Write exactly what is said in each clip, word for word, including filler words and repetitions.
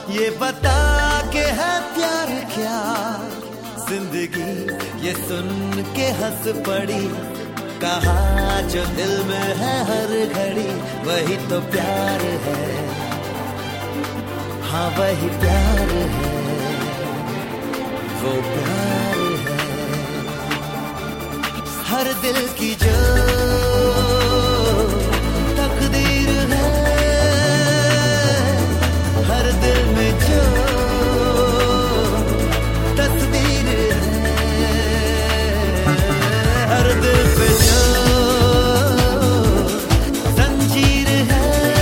ये बता के है प्यार क्या जिंदगी, ये सुन के हंस पड़ी। कहा जो दिल में है हर घड़ी, वही तो प्यार है। हाँ वही प्यार है, वो प्यार है। हर दिल की जो तकदीर है, हर दिल में जो तस्वीर है, हर दिल पे जो जंजीर है,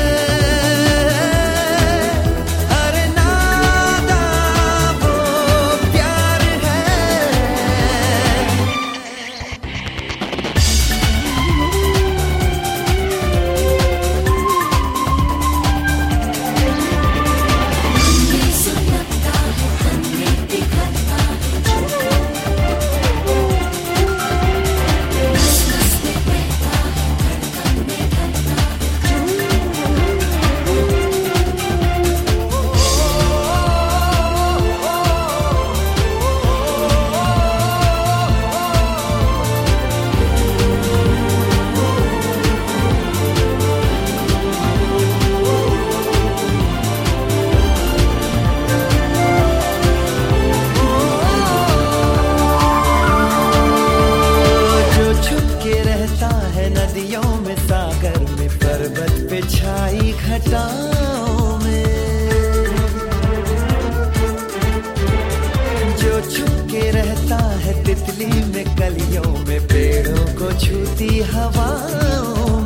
अरे नादा वो प्यार है। नदियों में, सागर में, पर्वत पे छाई घटाओं में, जो छुप के रहता है तितली में, कलियों में, पेड़ों को छूती हवाओं में।